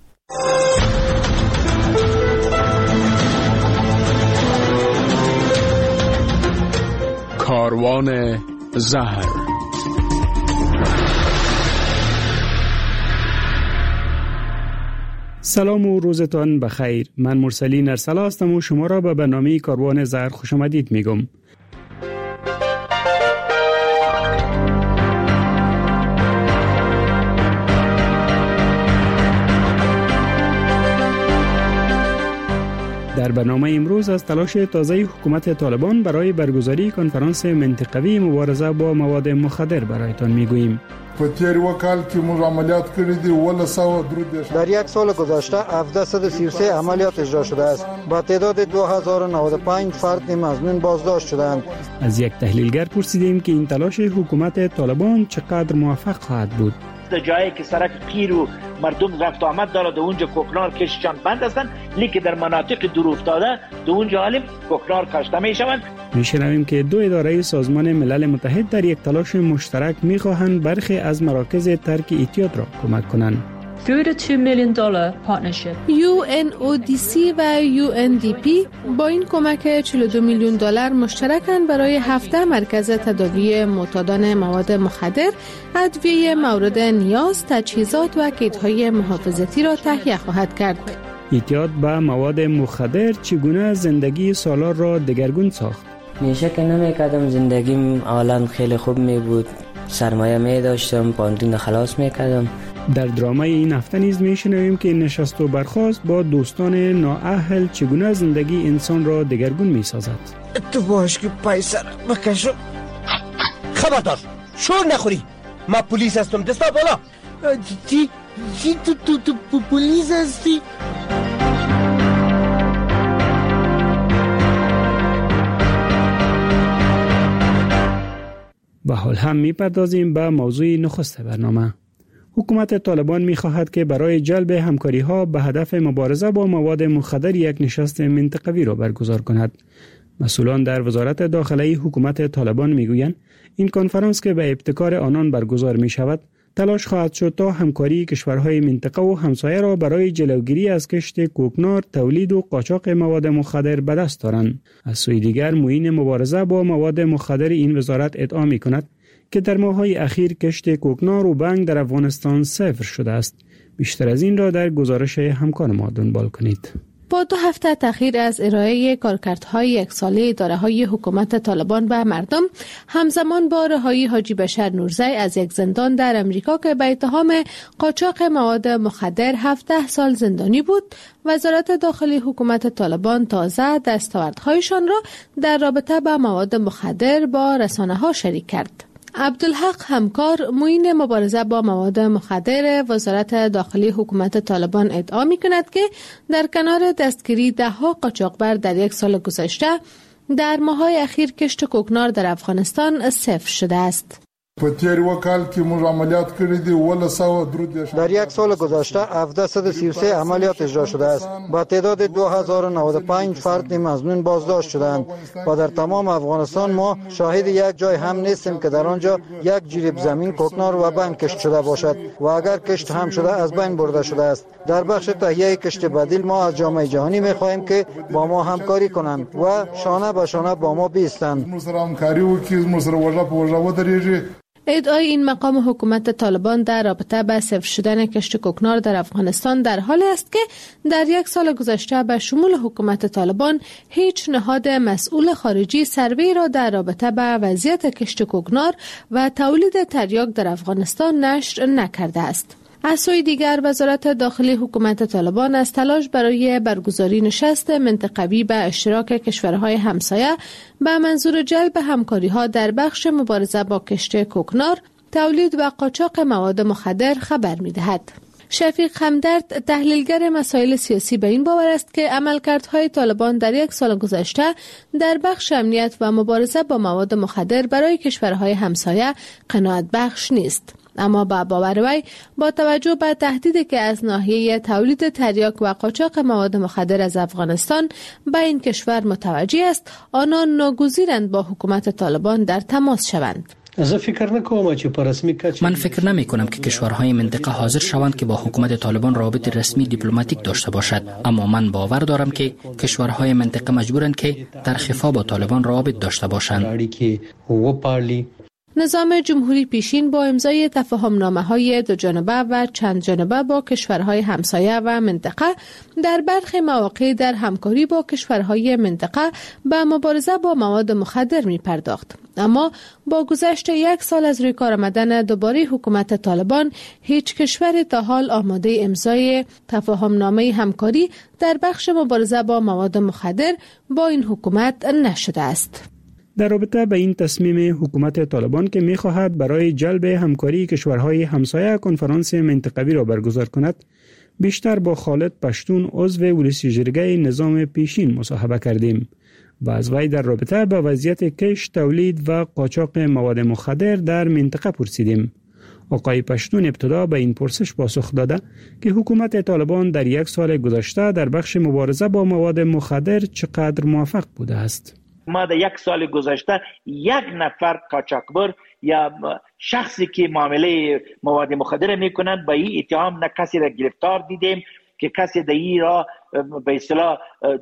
کاروان زهر. سلام و روزتان بخیر. من مرسلی نرسلا هستم و شما را به برنامه کاروان زهر خوش آمدید میگم. در برنامه امروز از تلاش تازه حکومت طالبان برای برگزاری کنفرانس منطقوی مبارزه با مواد مخدر برایتان میگوییم. در یک سال گذشته هفتصد و سی و سه عملیات اجرا شده است. با تعداد دو هزار و نود و پنج فرد مظنون بازداشت شدند. از یک تحلیلگر پرسیدیم که این تلاش حکومت طالبان چقدر موفق خواهد بود. در جایی که سرک قیر و مردم رفت آمد داره در اونجا کوکنار کششان بند هستند، لیکن در مناطق دور افتاده در اونجا حالی کوکنار کاشته می شوند. میشنویم که دو اداره سازمان ملل متحد در یک تلاش مشترک میخواهند برخی از مراکز ترک اعتیاد را کمک کنند. Through the two million dollar partnership. یو ان او دی سی و یو ان دی پی با این کمک چهل و دو میلیون دلار مشترکاً برای هفده مرکز تداوی معتادان مواد مخدر، ادویه مورد نیاز، تجهیزات و کیت‌های محافظتی را تهیه خواهد کرد. اعتیاد به مواد مخدر چگونه زندگی سالار را دگرگون ساخت؟ میشه که نمیکردم، زندگیم اولا خیلی خوب می بود، سرمایه می داشتم، پاندون خلاص میکردم. در درامای این هفته نیز میشنویم که نشست و برخاست با دوستان نااهل چگونه زندگی انسان را دگرگون میسازد. تو باش که پیسر بکشم. خبردار شور نخوری، ما پلیس هستم، دستا بالا. چی؟ چی تو تو تو پلیس هستی؟ به حال هم میپردازیم به موضوع نخست برنامه. حکومت طالبان می‌خواهد که برای جلب همکاری‌ها به هدف مبارزه با مواد مخدر یک نشست منطقوی را برگزار کند. مسئولان در وزارت داخلی حکومت طالبان می‌گویند این کنفرانس که به ابتکار آنان برگزار می‌شود، تلاش خواهد شد تا همکاری کشورهای منطقه و همسایه را برای جلوگیری از کشت کوکنار، تولید و قاچاق مواد مخدر به دست دارند. از سوی دیگر معین مبارزه با مواد مخدر این وزارت ادعا می‌کند که در ماه‌های اخیر کشت کوکنار و بنگ در افغانستان صفر شده است. بیشتر از این را در گزارش همکار ما دنبال کنید. با دو هفته تأخیر از ارائه کارکردهای یک ساله اداره‌های حکومت طالبان به مردم، همزمان با رهایی حاجی بشر نورزی از یک زندان در امریکا که به اتهام قاچاق مواد مخدر هفده سال زندانی بود، وزارت داخلی حکومت طالبان تازه دستاوردهایشان را در رابطه با مواد مخدر با رسانه‌ها شریک کرد. عبدالحق همکار، معین مبارزه با مواد مخدر وزارت داخلی حکومت طالبان ادعا می‌کند که در کنار دستگیری ده‌ها قاچاقبر در یک سال گذشته، در ماه‌های اخیر کشت کوکنار در افغانستان صفر شده است. در یک سال گذشته هفتصد و سی و سه عملیات اجرا شده است. با تعداد دو هزار و نود و پنج فرد مظنون بازداشت شدند و در تمام افغانستان ما شاهد یک جای هم نیستیم که در آنجا یک جریب زمین کوکنار و بند کشت شده باشد و اگر کشت هم شده از بین برده شده است. در بخش تهیه کشت بدیل ما از جامعه جهانی می‌خواهیم که با ما همکاری کنند و شانه به شانه با ما بایستند. ادعای این مقام حکومت طالبان در رابطه با صفر شدن کشت کوکنار در افغانستان در حالی است که در یک سال گذشته به شمول حکومت طالبان هیچ نهاد مسئول خارجی سروی را در رابطه با وضعیت کشت کوکنار و تولید تریاک در افغانستان نشر نکرده است. از سوی دیگر وزارت داخلی حکومت طالبان از تلاش برای برگزاری نشست منطقوی به اشتراک کشورهای همسایه به منظور جلب همکاری‌ها در بخش مبارزه با کشت کوکنار، تولید و قاچاق مواد مخدر خبر می‌دهد. شفیق همدرد، تحلیلگر مسائل سیاسی، به این باور است که عملکردهای طالبان در یک سال گذشته در بخش امنیت و مبارزه با مواد مخدر برای کشورهای همسایه قناعت بخش نیست. اما با باور وی با توجه به تهدیدی که از ناحیه تولید تریاک و قاچاق مواد مخدر از افغانستان به این کشور متوجه است، آنان ناگزیرند با حکومت طالبان در تماس شوند. من فکر نمی کنم که کشورهای منطقه حاضر شوند که با حکومت طالبان رابط رسمی دیپلماتیک داشته باشد، اما من باور دارم که کشورهای منطقه مجبورند که در خفا با طالبان رابط داشته باشند. نظام جمهوری پیشین با امضای تفاهم‌نامه‌های دو جانبه و چند جانبه با کشورهای همسایه و منطقه در برخی مواقع در همکاری با کشورهای منطقه به مبارزه با مواد مخدر می‌پرداخت. اما با گذشت یک سال از روی کار آمدن دوباره حکومت طالبان، هیچ کشور تا حال آماده امضای تفاهم‌نامه همکاری در بخش مبارزه با مواد مخدر با این حکومت نشده است. در رابطه به این تصمیم حکومت طالبان که می‌خواهد برای جلب همکاری کشورهای همسایه کنفرانس منطقوی را برگزار کند، بیشتر با خالد پشتون، عضو ولسی جرگه نظام پیشین، مصاحبه کردیم و از وی در رابطه با وضعیت کشت، تولید و قاچاق مواد مخدر در منطقه پرسیدیم. آقای پشتون ابتدا به این پرسش پاسخ داده که حکومت طالبان در یک سال گذشته در بخش مبارزه با مواد مخدر چقدر موفق بوده است. ما در یک سال گذشته یک نفر قاچاقبر یا شخصی که معامله مواد مخدر میکنند با این اتهام نه کسی را گرفتار دیدیم که کسی در این را به اصطلاح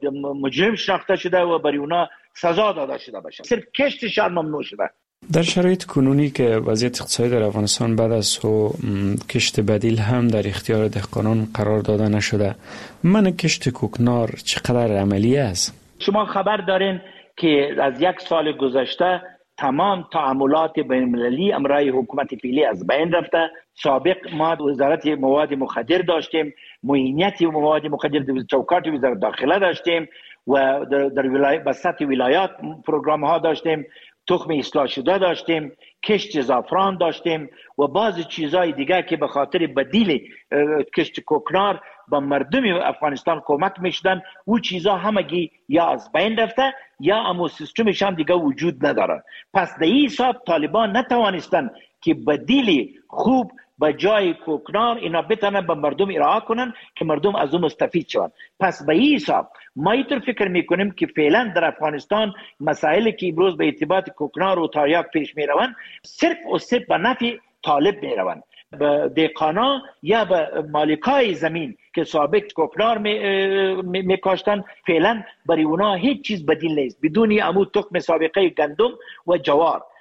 مجرم شناخته شده و برای اونا سزا داده شده باشه. صرف کشتشان ممنوع شده. در شرایط کنونی که وضعیت اقتصادی در افغانستان بعد از سو کشت بدیل هم در اختیار دهقانان قرار داده نشده، من کشت کوکنار چقدر عملی است؟ شما خبر دارین که از یک سال گذشته تمام تعاملات بین المللی امرای حکومت فعلی از بین رفته. سابق ما وزارت مواد مخدر داشتیم، معینیت مواد مخدر در چوکات وزارت داخله داشتیم و در, در ولایت به سطح ولایات پروگرام ها داشتیم، تخم اصلاح شده داشتیم، کشت زعفران داشتیم و بعضی چیزهای دیگه که به خاطر بدیل کشت کوکنار با مردم افغانستان کمک میشدن، او چیزها همگی یا از بین رفته یا امو سیستمش هم دیگه وجود نداره. پس در این حساب طالبان نتوانستن که بدیل خوب به جای کوکنار اینا بتونن به مردم ارائه کنن که مردم از اون مستفید شوند. پس به این حساب ما اینطور فکر میکنیم که فعلا در افغانستان مسائلی که امروز به ارتباط کوکنار و تریاک پیش میروند صرف و صرف به نفع طالب میروند. به دهقانا یا به مالکای زمین که سابق کوکنار میکاشتن می فعلا برای اونا هیچ چیز بدیل نیست. بدون امو تخم سابقه گندم و جوار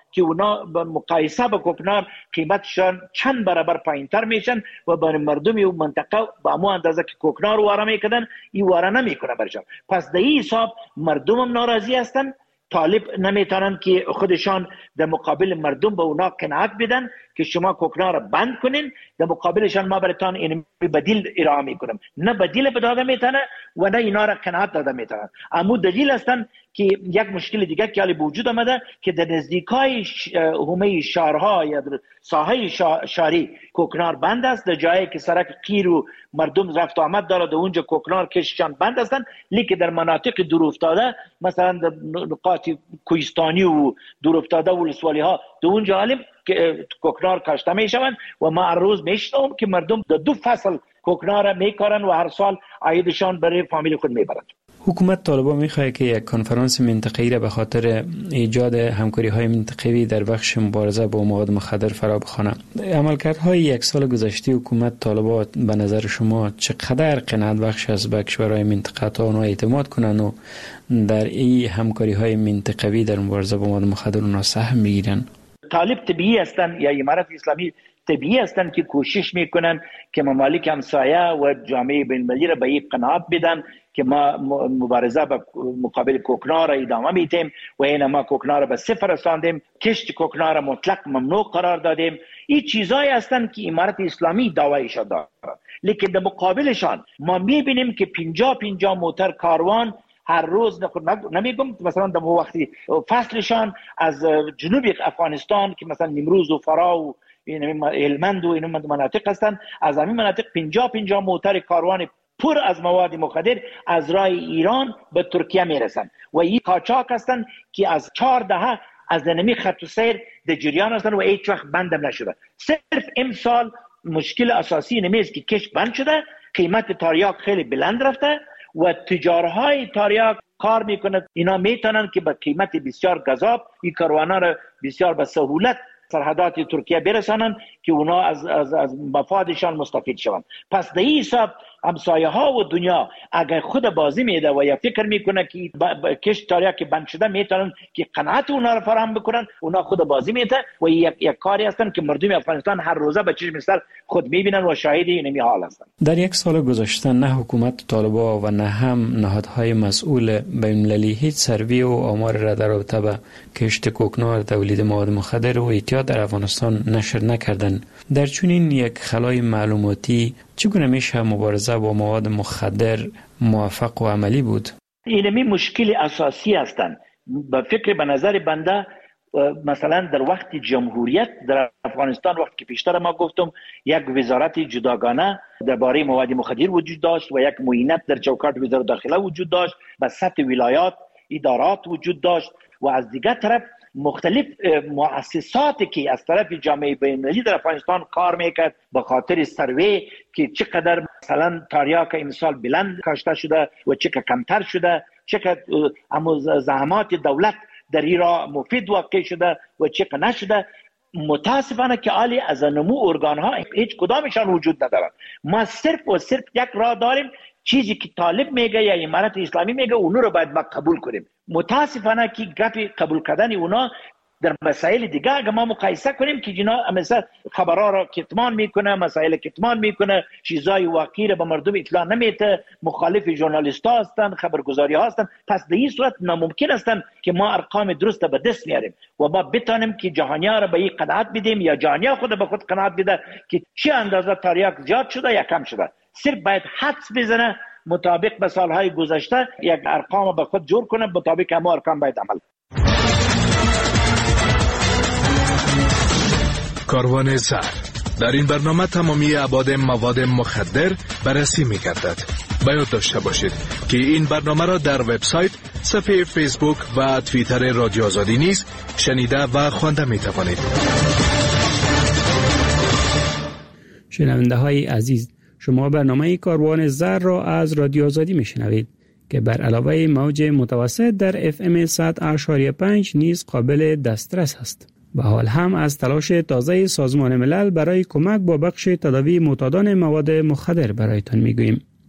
که اونا به مقایسه با کوکنار قیمتشان چند برابر پایینتر میشن و برای مردم و منطقه با مو اندازه که کوکنار واره میکنن این واره نمیکنه برشان. پس در این حساب مردم هم ناراضی هستن، طالب نمیتونن که خودشان در مقابل مردم به اونا قناعت بدن که شما کوکنار را بند کنین، در مقابلشان ما براتون این بدیل ارائه میکنم. نه بدیل به داده میتونه و نه اینا را قناعت داده میتونن. اما دلیل هستن که یک مشکل دیگه که حالی وجود آمده که در نزدیکای حومه شهرها یا در ساحه شهری کوکنار بند است، در جایی که سرک قیر و مردم رفت و آمد داره در اونجا کوکنار کششان بند هستن، لیکن در مناطق دور افتاده مثلا در نقاط کوهستانی و دور افتاده ولسوالی ها در اونجا حالی که کوکنار کاشته میشوند و ما هر روز میشنوم که مردم در دو فصل کوکنار میکارن و هر سال عایدشان برای فامیل خود میبرند. حکومت طالبان میخواهد که یک کنفرانس منطقه‌ای را به خاطر ایجاد همکاری‌های منطقه‌ای در بخش مبارزه با مواد مخدر فرا بخوانه. عملکردهای یک سال گذشته حکومت طالبان به نظر شما چقدر قناعت بخش است به کشورهای منطقه تا آنها اعتماد کنند و در این همکاری‌های منطقه‌ای در مبارزه با مواد مخدر اونها سهم بگیرن؟ طالب طبیعی هستند یا امارات اسلامی طبیعی هستند که کوشش میکنن که ممالک همسایه و جامعه بین‌المللی را به این قناعت بدن که ما مبارزه با مقابل کوکنار را ادامه میدیم و این ما کوکنار را به صفر رساندیم، کشت کوکنار را مطلق ممنوع قرار دادیم. این چیزایی هستند که امارات اسلامی دعوایش دارد، لیکن در مقابلشان ما میبینیم که پنجاه پنجاه موتر کاروان هر روز نمیگم مثلا در وقتی فصلشان از جنوب افغانستان که مثلا نیمروز و فرا و هلمند و این مناطق هستند، از همین مناطق پنجاه پنجاه موتر کاروان پر از مواد مخدر از راه ایران به ترکیه میرسند و این قاچاق هستند که از چهار دهه از نمی خط سیر در جریان هستند و هیچ وقت بندم نشده. صرف امسال مشکل اساسی نمیست که کش بند شده، قیمت تریاک خیلی بلند رفته و تجارهای تریاک کار میکنند، اینا میتونن که به قیمت بسیار گزاف این کاروانا را بسیار به سهولت سرحدات ترکیه برسانند که اونا از از از مفادشان مستفید شوند. پس در این حساب همسایه ها و دنیا اگر خود بازی میده و یا فکر میکنه که کشت تاریک بند شده میتونن که قناعت اونا رو فراهم بکنن، اونا خود بازی میده و یک یک کاری هستن که مردم افغانستان هر روزه به چشم سر خود میبینن و شاهد این حال هستن. در یک سال گذشته نه حکومت طالبان و نه هم نهادهای مسئول بین‌المللی هیچ سروی و آمار را در رابطه با کشت کوکنار، تولید مواد مخدر و اعتیاد در افغانستان نشر نکردند. در چنین یک خلای معلوماتی چگونه میشه مبارزه با مواد مخدر موفق و عملی بود؟ اینمی مشکل اساسی هستند. به فکر به نظر بنده مثلا در وقت جمهوریت در افغانستان وقتی که پیشتر ما گفتم یک وزارت جداگانه درباره مواد مخدر وجود داشت و یک معینت در چوکات وزارت داخله وجود داشت، به سطح ولایات ادارات وجود داشت و از دیگر طرف مختلف مؤسساتی که از طرف جامعه بین‌المللی در افغانستان کار میکرد به خاطر سروی که چقدر مثلا تریاک امسال بلند کاشته شده و چقدر کمتر شده، چقدر اما زحمات دولت در این را مفید واقع شده و چقدر نشده. متاسفانه که عالی از نمو ارگان ها هیچ کدامشان وجود ندارد. ما صرف و صرف یک راه داریم، چیزی که طالب میگه یا امارت اسلامی میگه اونو رو باید ما قبول کنیم. متاسفانه که گپ قبول کردن اونا در مسائل دیگه اگه ما مقایسه کنیم که جنا مثلا خبرها را کتمان میکنه، مسائل کتمان میکنه، چیزای واقعی را به مردم اطلاع نمیده، مخالف ژورنالیست ها هستن، خبرگزاری ها هستن. پس در این صورت ناممکن هستن که ما ارقام درست به دست میاریم و ما بتانیم که جهانیا را به این قناعت بدیم یا جهانیا خود به خود قناعت بده که چه اندازه تریاک زیاد شده یا کم شده. صرف باید حدس بزنه مطابق به سالهای گذشته یک ارقام به خود جور کنه، مطابق همه ارقام باید عمل. کاروان زر در این برنامه تمامی ابعاد مواد مخدر بررسی می‌گردد. باید داشته باشید که این برنامه را در وبسایت، صفحه فیسبوک و توییتر رادیو آزادی نیز شنیده و خوانده می‌توانید. شنونده‌های عزیز، شما برنامه کاروان زر را از رادیو آزادی میشنوید که بر علاوه موج متوسط در اف ام صد و پنج نیز قابل دسترس است. به حال هم از تلاش تازه سازمان ملل برای کمک با بخش تداوی معتادان مواد مخدر برایتان میگوییم.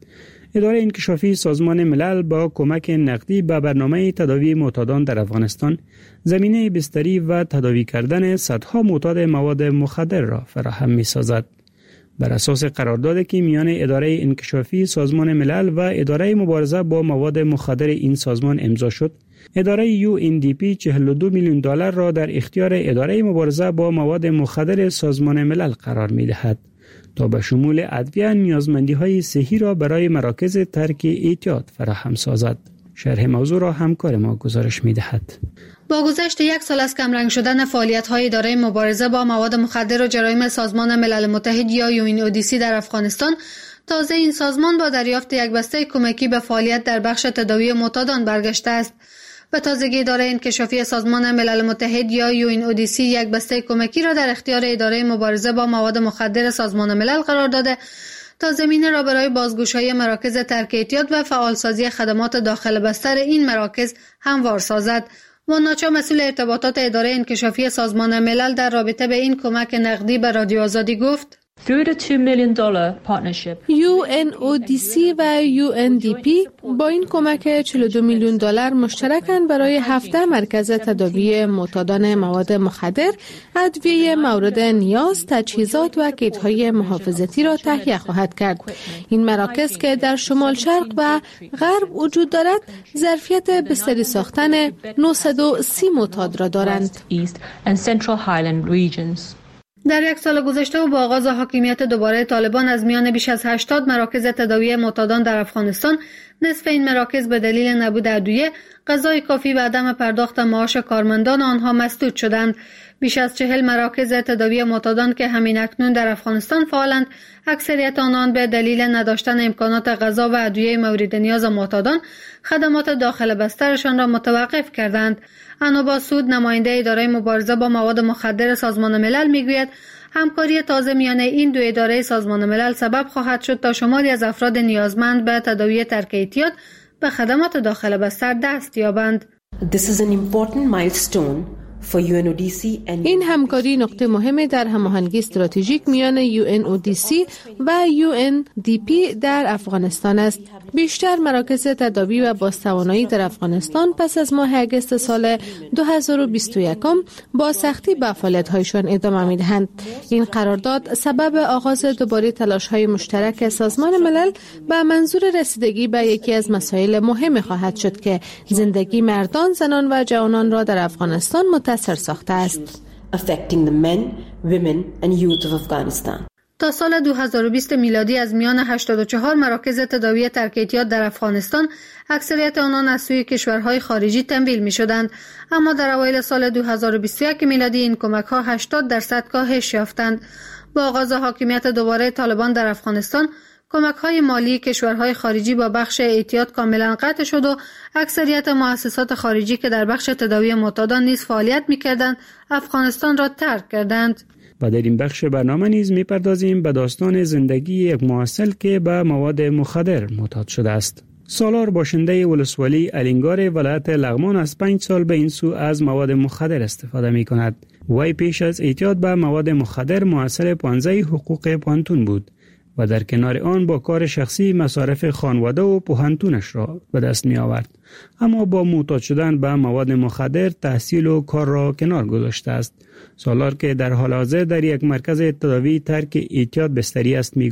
اداره انکشافی سازمان ملل با کمک نقدی به برنامه تداوی معتادان در افغانستان زمینه بستری و تداوی کردن صدها معتاد مواد مخدر را فراهم می‌سازد. بر اساس قراردادی که میان اداره انکشافی سازمان ملل و اداره مبارزه با مواد مخدر این سازمان امضا شد، اداره یو ان دی پی چهل و دو میلیون دلار را در اختیار اداره مبارزه با مواد مخدر سازمان ملل قرار می‌دهد تا به شمول ادویه نیازمندی‌های صحی را برای مراکز ترک اعتیاد فراهم سازد. شرح موضوع را همکار ما گزارش می‌دهد. با گذشت یک سال از کمرنگ شدن فعالیت‌های اداره مبارزه با مواد مخدر و جرایم سازمان ملل متحد یا یو ان او دی سی در افغانستان، تازه این سازمان با دریافت یک بسته کمکی به فعالیت در بخش تداوی معتادان برگشته است. به تازگی اداره انکشافی سازمان ملل متحد یا یو ان او دی سی یک بسته کمکی را در اختیار اداره مبارزه با مواد مخدر سازمان ملل قرار داده تا زمینه را برای بازگوشایی مراکز ترک اعتیاد و فعالسازی خدمات داخل بستر این مراکز هموار سازد. واناچا مسئول ارتباطات اداره انکشافی سازمان ملل در رابطه به این کمک نقدی به رادیو آزادی گفت: Through the two million dollar partnership, یو ان او دی سی و یو ان دی پی با این کمک چهل و دو میلیون دلار مشترکاً برای هفده مرکز تداوی معتادان مواد مخدر، ادویه مورد نیاز، تجهیزات و کیت‌های محافظتی را تهیه خواهد کرد. این مراکز که در شمال شرق و غرب وجود دارد، ظرفیت بستری ساختن نهصد و سی معتاد را دارند. East and Central Highland regions. در یک سال گذشته و با آغاز حاکمیت دوباره طالبان از میان بیش از هشتاد مراکز تداوی معتادان در افغانستان، نصف این مراکز به دلیل نبود ادویه، غذای کافی و عدم پرداخت معاش کارمندان آنها مسدود شدند. بیش از چهل مراکز تداوی معتادان که همین اکنون در افغانستان فعالند، اکثریت آنان به دلیل نداشتن امکانات غذا و ادویه مورد نیاز معتادان، خدمات داخل بسترشان را متوقف کردند. انوبا سود، نماینده اداره مبارزه با مواد مخدر سازمان ملل، میگوید همکاری تازه میان این دو اداره سازمان ملل سبب خواهد شد تا شماری از افراد نیازمند به تداوی ترک اعتیاد به خدمات داخل بستر دست یابند. This is an important milestone for یو ان او دی سی and این همکاری نقطه مهمی در هماهنگی استراتژیک میان یو ان او دی سی و یو ان دی پی در افغانستان است. بیشتر مراکز تداوی و بازتوانایی در افغانستان پس از ماه اگست سال دو هزار و بیست و یک با سختی به فعالیت‌هایشان ادامه می‌دهند. این قرارداد سبب آغاز دوباره تلاش‌های مشترک سازمان ملل به منظور رسیدگی به یکی از مسائل مهم خواهد شد که زندگی مردان، زنان و جوانان را در افغانستان متاثر ساخته است. affecting the men, women and youth of Afghanistan. تا سال دو هزار و بیست میلادی از میان هشتاد و چهار مراکز تداوی ترک اعتیاد در افغانستان، اکثریت آنان از سوی کشورهای خارجی تمویل می شدند، اما در اوایل سال دو هزار و بیست و یک میلادی این کمک ها هشتاد درصد کاهش یافتند. با آغاز حاکمیت دوباره طالبان در افغانستان، کمک های مالی کشورهای خارجی با بخش اعتیاد کاملا قطع شد و اکثریت مؤسسات خارجی که در بخش تداوی معتادان نیز فعالیت می‌کردند، افغانستان را ترک کردند. و در این بخش برنامه نیز می‌پردازیم به داستان زندگی یک محصل که به مواد مخدر معتاد شده است. سالار باشنده ولسوالی الینگار ولایت لغمان از پنج سال به این سو از مواد مخدر استفاده می‌کند. وی پیش از اعتیاد به مواد مخدر محصل پانزده حقوق پانتون بود و در کنار آن با کار شخصی مصارف خانواده و پوهنتونش را به دست می آورد. اما با معتاد شدن به مواد مخدر تحصیل و کار را کنار گذاشته است. سالار که در حال حاضر در یک مرکز تداوی ترک اعتیاد بستری است می